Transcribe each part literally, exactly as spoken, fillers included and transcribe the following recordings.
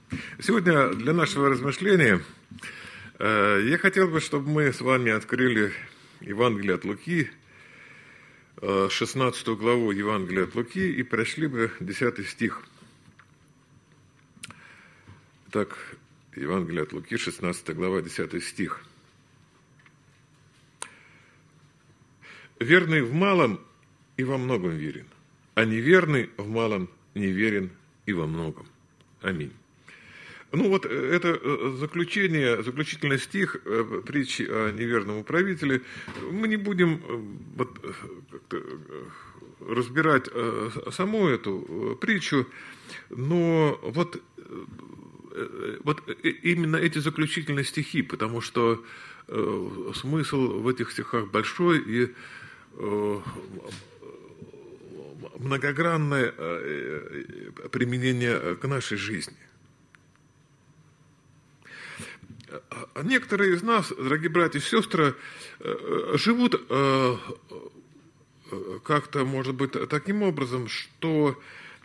Сегодня для нашего размышления э, я хотел бы, чтобы мы с вами открыли Евангелие от Луки, э, шестнадцатую главу Евангелия от Луки, и прошли бы десятый стих. Так, Евангелие от Луки, шестнадцатая глава, десятый стих. «Верный в малом и во многом верен, а неверный в малом неверен и во многом. Аминь». Ну вот это заключение, заключительный стих притчи о неверном управителе. Мы не будем вот как-то разбирать саму эту притчу, но вот, вот именно эти заключительные стихи, потому что смысл в этих стихах большой и многогранное применение к нашей жизни. Некоторые из нас, дорогие братья и сестры, живут как-то, может быть, таким образом, что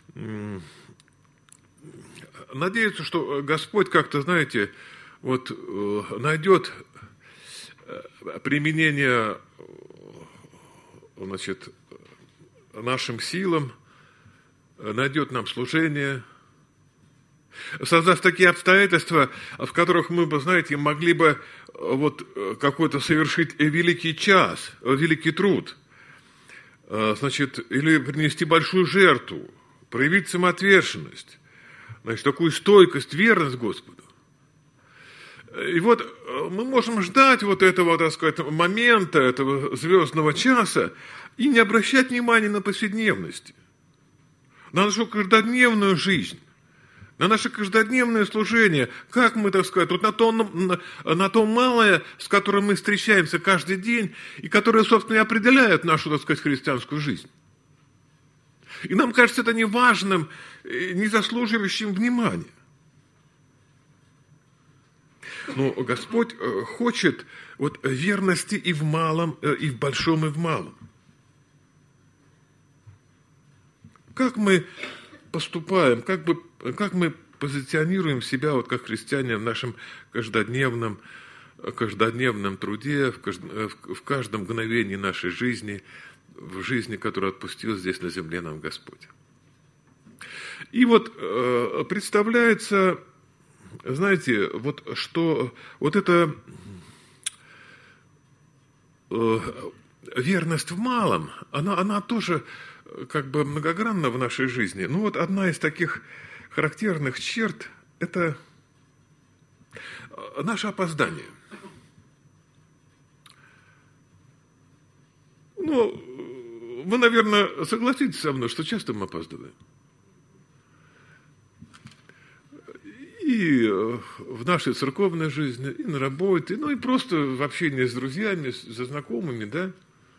надеются, что Господь как-то, знаете, вот найдет применение, значит, нашим силам, найдет нам служение, создав такие обстоятельства, в которых мы бы, знаете, могли бы вот какой-то совершить великий час, великий труд, значит, или принести большую жертву, проявить самоотверженность, значит, такую стойкость, верность Господу. И вот мы можем ждать вот этого, так сказать, момента, этого звездного часа и не обращать внимания на повседневности, на нашу каждодневную жизнь, на наше каждодневное служение, как мы, так сказать, вот на то, на, на то малое, с которым мы встречаемся каждый день, и которое, собственно, и определяет нашу, так сказать, христианскую жизнь. И нам кажется это неважным, не заслуживающим внимания. Но Господь хочет вот верности и в малом, и в большом, и в малом. Как мы поступаем, как, бы, как мы позиционируем себя вот как христиане в нашем каждодневном, каждодневном труде, в каждом, в каждом мгновении нашей жизни, в жизни, которую отпустил здесь на земле нам Господь. И вот э, представляется, знаете, вот что вот эта э, верность в малом, она, она тоже как бы многогранна в нашей жизни. Ну вот одна из таких характерных черт – это наше опоздание. Ну, вы, наверное, согласитесь со мной, что часто мы опаздываем. И в нашей церковной жизни, и на работе, ну и просто в общении с друзьями, со знакомыми, да.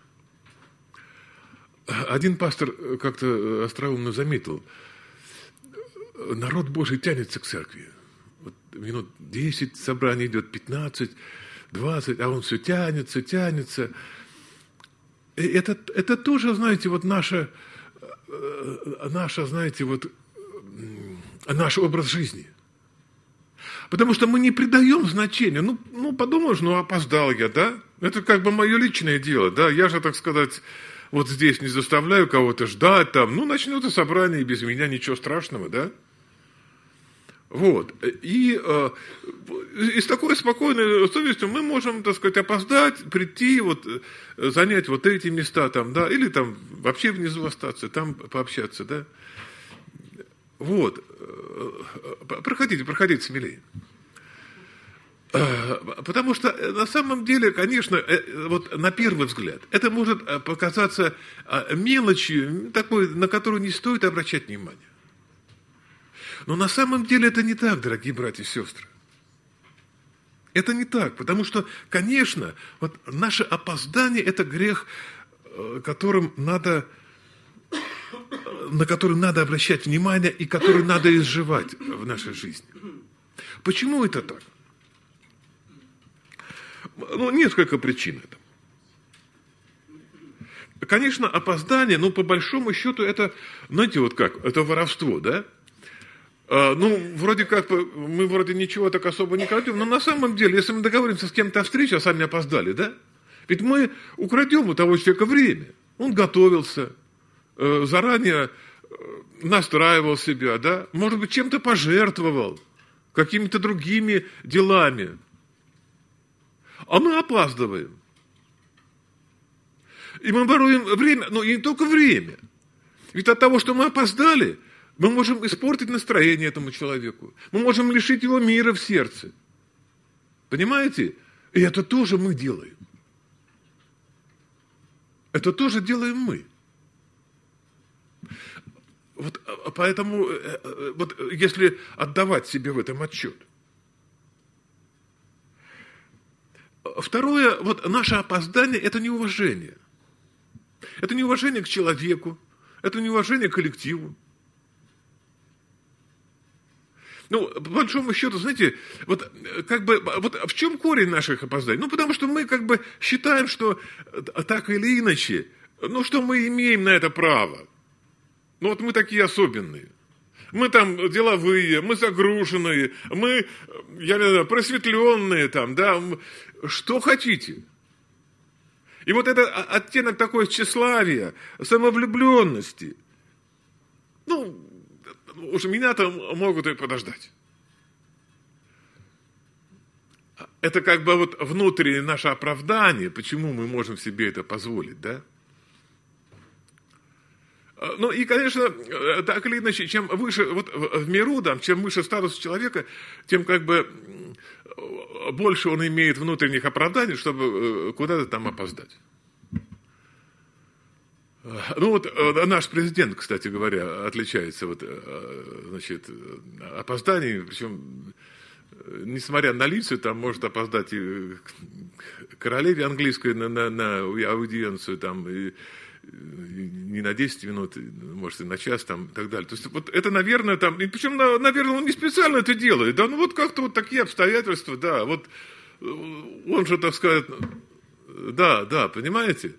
Один пастор как-то остроумно заметил, народ Божий тянется к церкви. Вот минут десять собраний идет, пятнадцать, двадцать, а он все тянется, тянется. И это, это тоже, знаете, вот наша, наша, знаете, вот наш образ жизни. Потому что мы не придаем значения. Ну, ну подумаешь, ну опоздал я, да? Это как бы мое личное дело, да? Я же, так сказать, вот здесь не заставляю кого-то ждать, там, ну, начнется собрание, и без меня ничего страшного, да? Вот. И, э, и с такой спокойной совестью мы можем, так сказать, опоздать, прийти, вот, занять вот эти места там, да, или там вообще внизу остаться, там пообщаться, да? Вот. Проходите, проходите смелее. Потому что на самом деле, конечно, вот на первый взгляд, это может показаться мелочью, такой, на которую не стоит обращать внимание. Но на самом деле это не так, дорогие братья и сестры. Это не так, потому что, конечно, вот наше опоздание – это грех, которым надо, на который надо обращать внимание и который надо изживать в нашей жизни. Почему это так? Ну, несколько причин этому. Конечно, опоздание, ну, по большому счету, это, знаете, вот как, это воровство, да? Ну, вроде как, мы вроде ничего так особо не крадем, но на самом деле, если мы договоримся с кем-то о встрече, а сами опоздали, да? Ведь мы украдем у того человека время. Он готовился, заранее настраивал себя, да? Может быть, чем-то пожертвовал, какими-то другими делами. А мы опаздываем. И мы воруем время, но и не только время. Ведь от того, что мы опоздали, мы можем испортить настроение этому человеку. Мы можем лишить его мира в сердце. Понимаете? И это тоже мы делаем. Это тоже делаем мы. Вот поэтому, вот если отдавать себе в этом отчет. Второе, вот наше опоздание – это неуважение. Это неуважение к человеку, это неуважение к коллективу. Ну, по большому счету, знаете, вот как бы, вот в чем корень наших опозданий? Ну, потому что мы как бы считаем, что так или иначе, ну, что мы имеем на это право. Ну, вот мы такие особенные. Мы там деловые, мы загруженные, мы, я не знаю, просветленные там, да, что хотите. И вот этот оттенок такой тщеславия, самовлюбленности, ну, уж меня-то могут и подождать. Это как бы вот внутреннее наше оправдание, почему мы можем себе это позволить, да? Ну и, конечно, так или иначе, чем выше, вот в миру, да, чем выше статус человека, тем как бы больше он имеет внутренних оправданий, чтобы куда-то там опоздать. Ну вот наш президент, кстати говоря, отличается вот, значит, опозданиями, причем, несмотря на лица, там может опоздать и королеве английской на, на, на аудиенцию, там, и не на десять минут, может, и на час, там, и так далее. То есть, вот это, наверное, там, и причем, наверное, он не специально это делает, да, ну, вот как-то вот такие обстоятельства, да, вот, он же, так сказать, да, да, понимаете?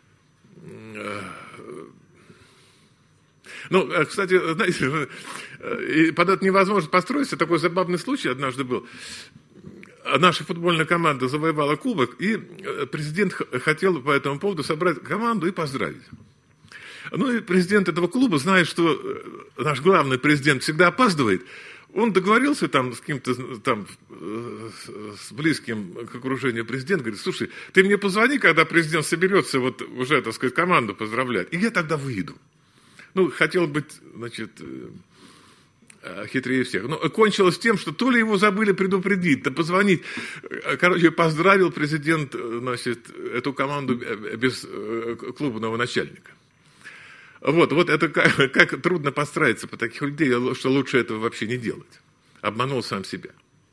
Ну, кстати, знаете, под это невозможно построиться, такой забавный случай однажды был. Наша футбольная команда завоевала кубок, и президент хотел по этому поводу собрать команду и поздравить. Ну и президент этого клуба, зная, что наш главный президент всегда опаздывает, он договорился там с кем-то там, с близким к окружению президента, говорит: слушай, ты мне позвони, когда президент соберется вот уже, так сказать, команду поздравлять, и я тогда выйду. Ну, хотел быть, значит, хитрее всех. Но кончилось тем, что то ли его забыли предупредить, то позвонить. Короче, поздравил президент, значит, эту команду без клубного начальника. Вот, вот это как, как трудно подстраиваться по таких людей, что лучше этого вообще не делать. Обманул сам себя.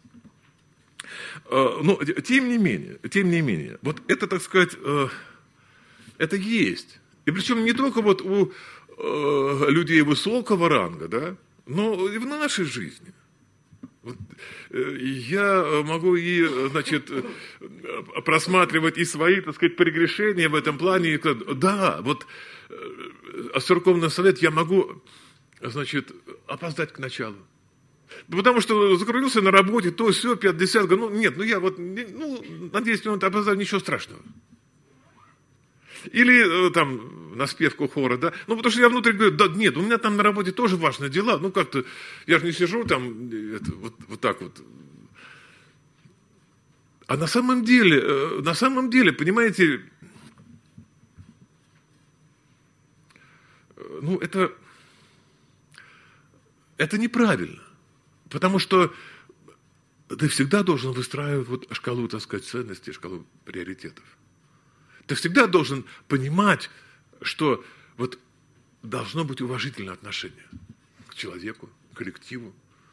Но, тем не менее, тем не менее, вот это, так сказать, это есть. И причем не только вот у людей высокого ранга, да, но и в нашей жизни. Вот, я могу и, значит, просматривать и свои, так сказать, прегрешения в этом плане. И, да, вот церковный совет я могу, значит, опоздать к началу. Потому что закрутился на работе, то все, пятьдесят, ну нет, ну я вот, ну, на десять минут опоздаю, ничего страшного. Или там на спевку хора, да. Ну, потому что я внутри говорю: да нет, у меня там на работе тоже важные дела. Ну, как-то, я же не сижу там, это, вот, вот так вот. А на самом деле, на самом деле, понимаете, ну, это, это неправильно. Потому что ты всегда должен выстраивать вот шкалу, так сказать, ценностей, шкалу приоритетов. Ты всегда должен понимать, что вот должно быть уважительное отношение к человеку, к коллективу.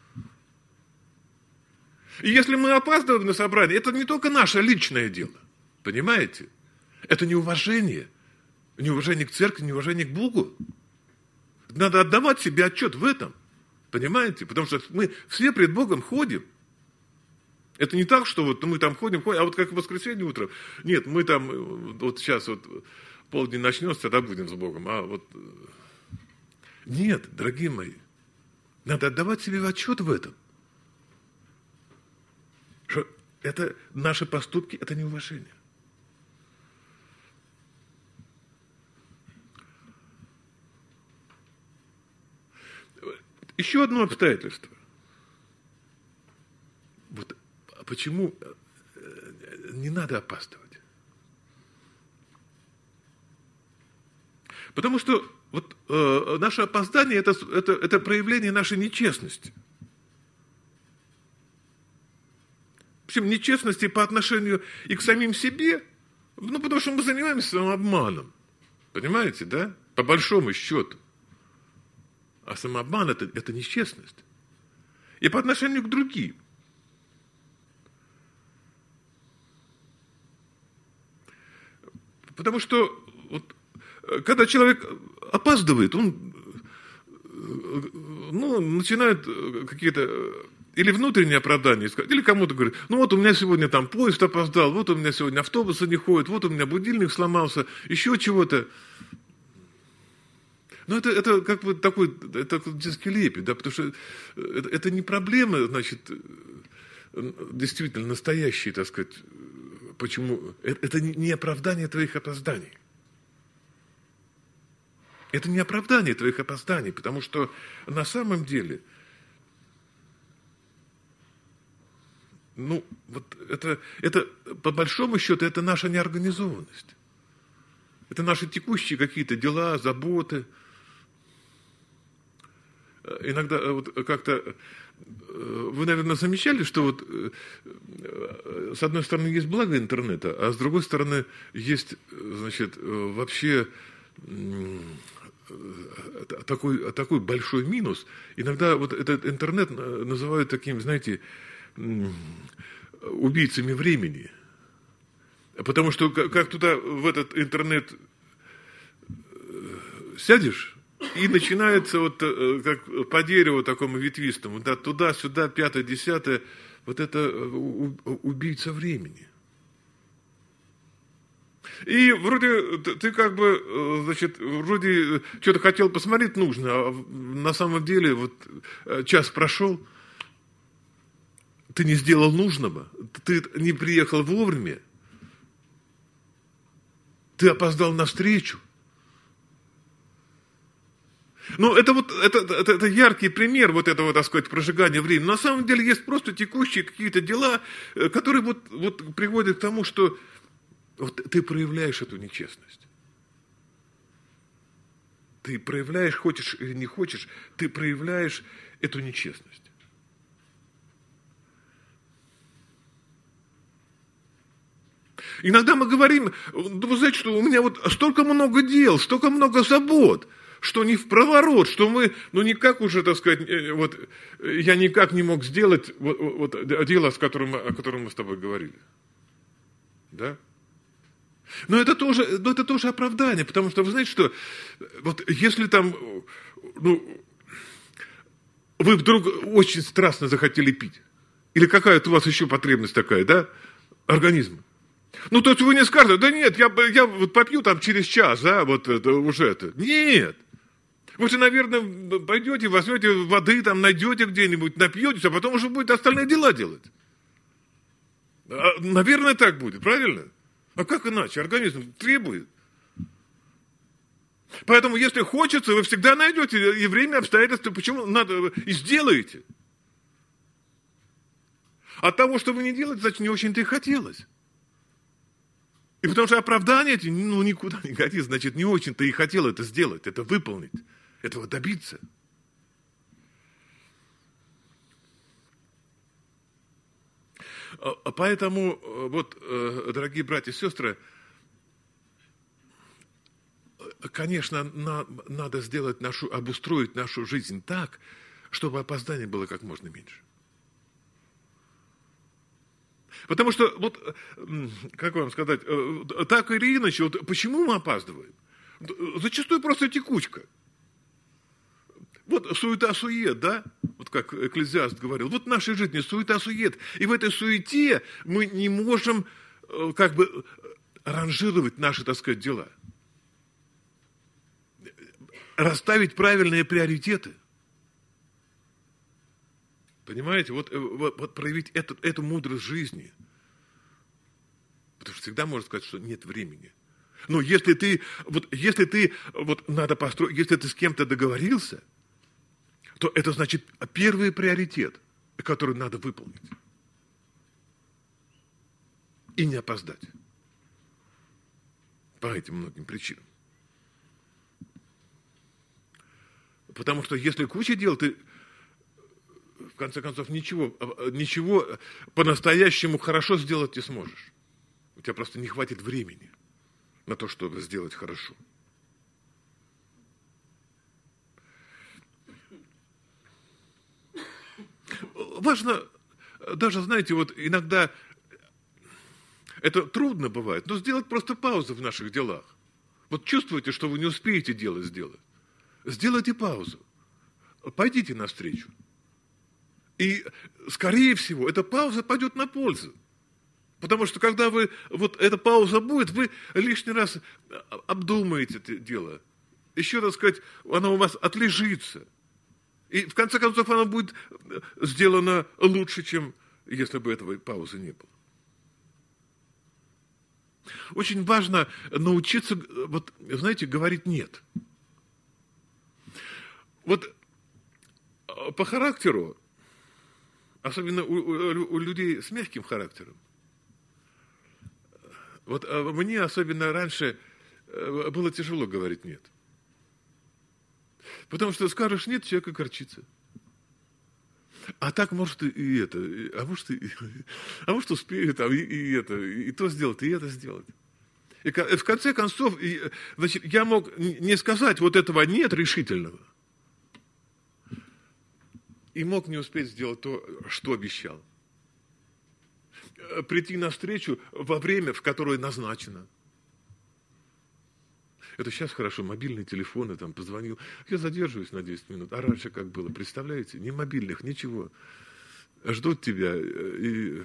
И если мы опаздываем на собрание, это не только наше личное дело, понимаете? Это неуважение. Неуважение к церкви, неуважение к Богу. Надо отдавать себе отчет в этом, понимаете? Потому что мы все пред Богом ходим. Это не так, что вот мы там ходим, ходим, а вот как в воскресенье утром. Нет, мы там, вот сейчас вот полдень начнется, тогда будем с Богом. А вот нет, дорогие мои, Надо отдавать себе отчет в этом. Что это наши поступки, это неуважение. Еще одно обстоятельство. Вот почему не надо опаздывать? Потому что вот, э, наше опоздание это, это, это проявление нашей нечестности. Причем нечестности по отношению и к самим себе, ну, потому что мы занимаемся самообманом. Понимаете, да? По большому счету. А самообман это, это нечестность. И по отношению к другим. Потому что вот, когда человек опаздывает, он ну, начинает какие-то или внутренние оправдания искать, или кому-то говорит, ну вот у меня сегодня там поезд опоздал, вот у меня сегодня автобусы не ходят, вот у меня будильник сломался, еще чего-то. Но это, это как бы такой, это детский лепет, да, потому что это, это не проблема, значит, действительно настоящие, так сказать, почему, это, это не оправдание твоих опозданий. Это не оправдание твоих опозданий, потому что на самом деле, ну, вот это, это по большому счету, это наша неорганизованность. Это наши текущие какие-то дела, заботы. Иногда вот как-то, вы, наверное, замечали, что вот с одной стороны есть благо интернета, а с другой стороны есть, значит, вообще такой, такой большой минус. Иногда вот этот интернет называют таким, знаете, убийцами времени. Потому что как туда, в этот интернет сядешь, и начинается вот как по дереву такому ветвистому, да, туда-сюда, пятое, десятое, вот это убийца времени. И вроде ты как бы, значит, вроде что-то хотел посмотреть нужно, а на самом деле вот час прошел, ты не сделал нужного, ты не приехал вовремя, ты опоздал на встречу. Ну, это вот это, это, это яркий пример вот этого, так сказать, прожигания времени. На самом деле есть просто текущие какие-то дела, которые вот, вот приводят к тому, что вот ты проявляешь эту нечестность. Ты проявляешь, хочешь или не хочешь, ты проявляешь эту нечестность. Иногда мы говорим, вы знаете, что у меня вот столько много дел, столько много забот, что не в проворот, что мы, ну никак уже, так сказать, вот я никак не мог сделать вот, вот дело, с которым, о котором мы с тобой говорили. Да? Но это тоже, но это тоже оправдание, потому что вы знаете, что вот если там, ну, вы вдруг очень страстно захотели пить, или какая-то у вас еще потребность такая, да, организма. Ну, то есть вы не скажете, да нет, я, я вот попью там через час, да, вот это, уже это. Нет. Вы же, наверное, пойдете, возьмете воды, там найдете где-нибудь, напьетесь, а потом уже будете остальные дела делать. Наверное, так будет, правильно? А как иначе? Организм требует. Поэтому, если хочется, вы всегда найдете и время, обстоятельства, почему надо, и сделаете. От того, что вы не делаете, значит, не очень-то и хотелось. И потому что оправдание эти, ну, никуда не годится, значит, не очень-то и хотел это сделать, это выполнить, этого добиться. Поэтому, вот, дорогие братья и сестры, конечно, на, надо сделать нашу, обустроить нашу жизнь так, чтобы опозданий было как можно меньше. Потому что, вот, как вам сказать, так или иначе, вот почему мы опаздываем? Зачастую просто текучка. Вот суета-сует, да? Вот как Экклезиаст говорил. Вот в нашей жизни суета-сует. И в этой суете мы не можем как бы ранжировать наши, так сказать, дела. Расставить правильные приоритеты. Понимаете? Вот, вот, вот проявить эту, эту мудрость жизни. Потому что всегда можно сказать, что нет времени. Но если ты, вот, если ты, вот надо построить, если ты с кем-то договорился, то это значит первый приоритет, который надо выполнить. И не опоздать. По этим многим причинам. Потому что если куча дел, ты в конце концов ничего, ничего по-настоящему хорошо сделать не сможешь. У тебя просто не хватит времени на то, чтобы сделать хорошо. Важно, даже, знаете, вот иногда это трудно бывает, но сделать просто паузу в наших делах. Вот чувствуете, что вы не успеете дело сделать. Сделайте паузу. Пойдите навстречу. И, скорее всего, эта пауза пойдет на пользу. Потому что, когда вы, вот эта пауза будет, вы лишний раз обдумаете это дело. Еще, так сказать, оно у вас отлежится. И, в конце концов, оно будет сделано лучше, чем если бы этого паузы не было. Очень важно научиться, вот, знаете, говорить «нет». Вот по характеру, особенно у, у, у людей с мягким характером, вот мне особенно раньше было тяжело говорить «нет». Потому что скажешь «нет», человек огорчится. А так, может, и это, а может, и, а может успею там, и, и это, и то сделать, и это сделать. И в конце концов, и, значит, я мог не сказать вот этого «нет» решительного, и мог не успеть сделать то, что обещал. Прийти навстречу во время, в которое назначено. Это сейчас хорошо, мобильные телефоны, там, позвонил. Я задерживаюсь на десять минут. А раньше как было, представляете? Ни мобильных, ничего. Ждут тебя и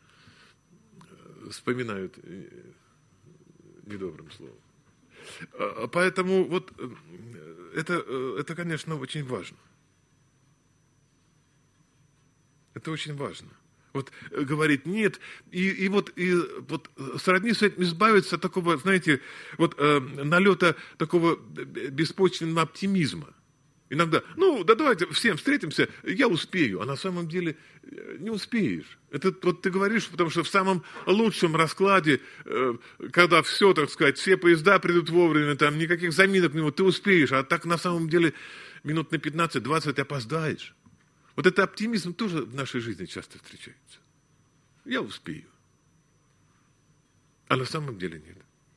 вспоминают недобрым словом. Поэтому вот это, это, конечно, очень важно. Это очень важно. Вот говорить «нет», и, и, вот, и вот сродни с этим избавиться от такого, знаете, вот э, налета такого беспочвенного оптимизма. Иногда, ну, да давайте всем встретимся, я успею, а на самом деле не успеешь. Это вот ты говоришь, потому что в самом лучшем раскладе, э, когда все, так сказать, все поезда придут вовремя, там никаких заминок, ну, ты успеешь, а так на самом деле минут на пятнадцать-двадцать опоздаешь. Вот этот оптимизм тоже в нашей жизни часто встречается. Я успею. А на самом деле нет.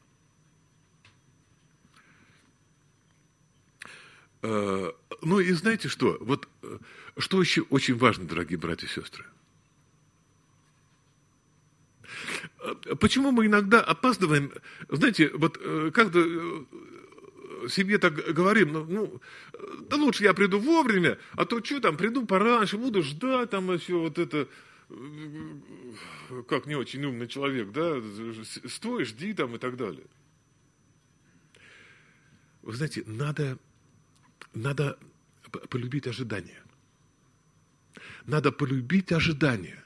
Ну и знаете что? Вот что еще очень важно, дорогие братья и сестры. Почему мы иногда опаздываем? Знаете, вот как-то себе так говорим, ну, ну, да лучше я приду вовремя, а то что там, приду пораньше, буду ждать, там еще вот это, как не очень умный человек, да, стой, жди там и так далее. Вы знаете, надо, надо полюбить ожидания. Надо полюбить ожидания.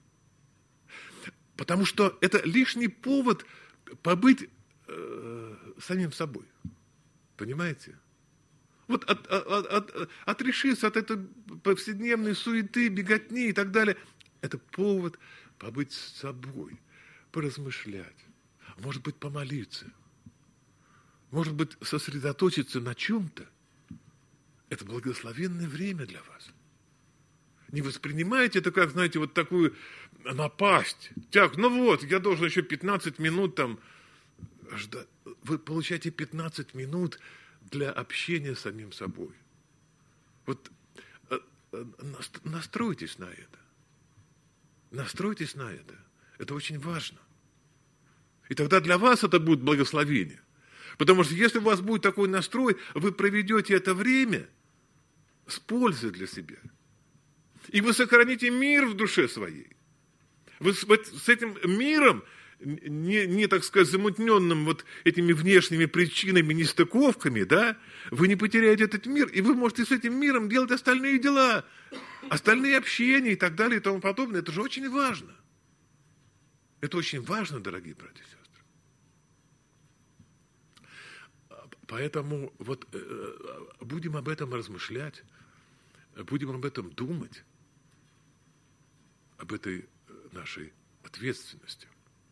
Потому что это лишний повод побыть э, самим собой. Понимаете? Вот от, от, от, отрешиться от этой повседневной суеты, беготни и так далее. Это повод побыть с собой, поразмышлять, может быть, помолиться, может быть, сосредоточиться на чем-то. Это благословенное время для вас. Не воспринимайте это как, знаете, вот такую напасть. Так, ну вот, я должен еще пятнадцать минут там ждать. Вы получаете пятнадцать минут для общения с самим собой. Вот настройтесь на это. Настройтесь на это. Это очень важно. И тогда для вас это будет благословение. Потому что если у вас будет такой настрой, вы проведете это время с пользой для себя. И вы сохраните мир в душе своей. Вы с этим миром не, не, так сказать, замутненным вот этими внешними причинами, нестыковками, да, вы не потеряете этот мир, и вы можете с этим миром делать остальные дела, остальные общения и так далее и тому подобное. Это же очень важно. Это очень важно, дорогие братья и сестры. Поэтому вот э, будем об этом размышлять, будем об этом думать, об этой нашей ответственности.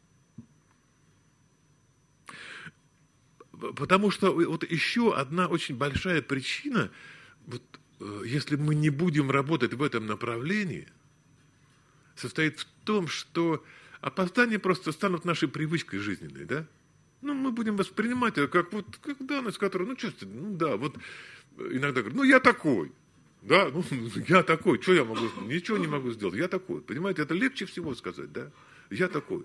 Потому что вот еще одна очень большая причина, вот, если мы не будем работать в этом направлении, состоит в том, что опоздания просто станут нашей привычкой жизненной, да? Ну, мы будем воспринимать это как вот как данность, которая, ну, что, ну, да, вот иногда говорят, ну, я такой, да, ну, я такой, что я могу сделать? Ничего не могу сделать, я такой, понимаете, это легче всего сказать, да, я такой.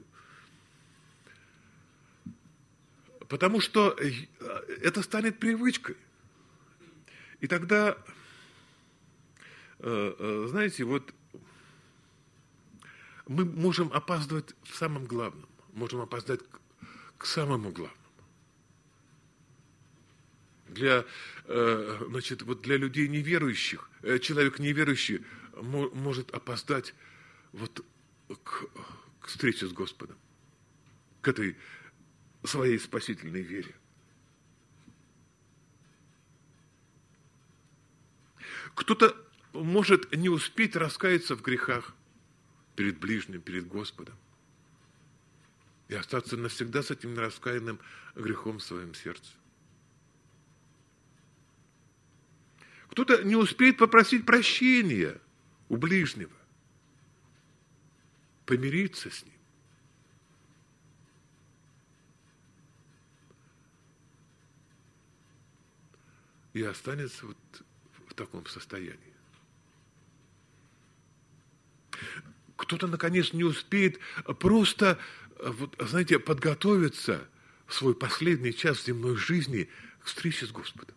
Потому что это станет привычкой. И тогда, знаете, вот мы можем опаздывать в самом главном, можем опоздать к самому главному. Для, значит, вот для людей неверующих, человек неверующий может опоздать вот к, к встрече с Господом, к этой своей спасительной вере. Кто-то может не успеть раскаяться в грехах перед ближним, перед Господом и остаться навсегда с этим раскаянным грехом в своем сердце. Кто-то не успеет попросить прощения у ближнего, помириться с ним. И останется вот в таком состоянии. Кто-то, наконец, не успеет просто, вот, знаете, подготовиться в свой последний час земной жизни к встрече с Господом.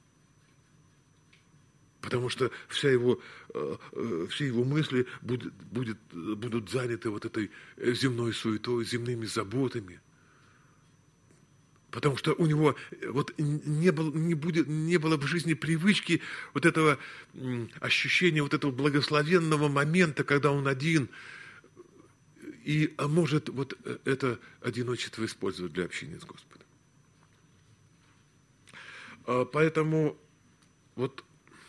Потому что вся его, все его мысли будет, будет, будут заняты вот этой земной суетой, земными заботами. Потому что у него вот не было, не будет, не было в жизни привычки вот этого ощущения, вот этого благословенного момента, когда он один, и может вот это одиночество использовать для общения с Господом. Поэтому вот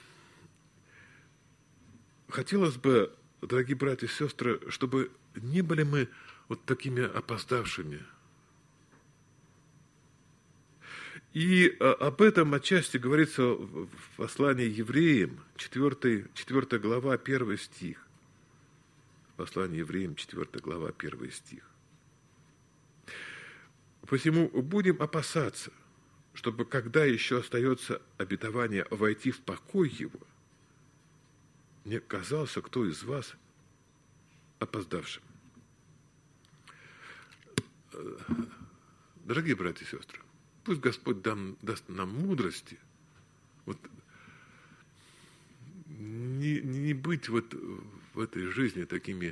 хотелось бы, дорогие братья и сестры, чтобы не были мы вот такими опоздавшими. И об этом отчасти говорится в послании евреям, четвёртая глава, первый стих. Послание евреям, четвёртая глава, первый стих. Посему будем опасаться, чтобы, когда еще остается обетование войти в покой его, не оказался кто из вас опоздавшим. Дорогие братья и сестры, пусть Господь дам, даст нам мудрости, вот, не, не быть вот в этой жизни такими,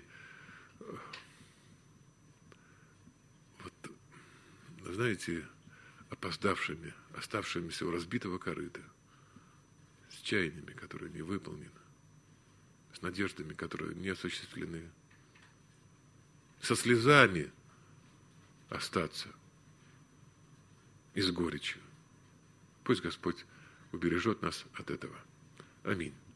вот, знаете, опоздавшими, оставшимися у разбитого корыта, с чаяниями, которые не выполнены, с надеждами, которые не осуществлены, со слезами остаться и с горечью. Пусть Господь убережет нас от этого. Аминь.